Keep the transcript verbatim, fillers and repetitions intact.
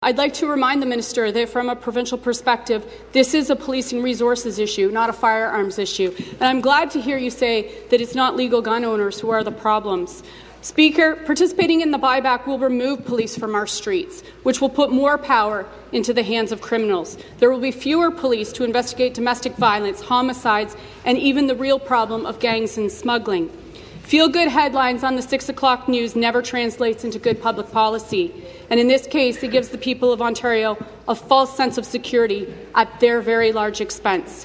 I'd like to remind the Minister that from a provincial perspective, this is a policing resources issue, not a firearms issue. And I'm glad to hear you say that it's not legal gun owners who are the problems. Speaker, participating in the buyback will remove police from our streets, which will put more power into the hands of criminals. There will be fewer police to investigate domestic violence, homicides, and even the real problem of gangs and smuggling. Feel-good headlines on the six o'clock news never translates into good public policy. And in this case, it gives the people of Ontario a false sense of security at their very large expense.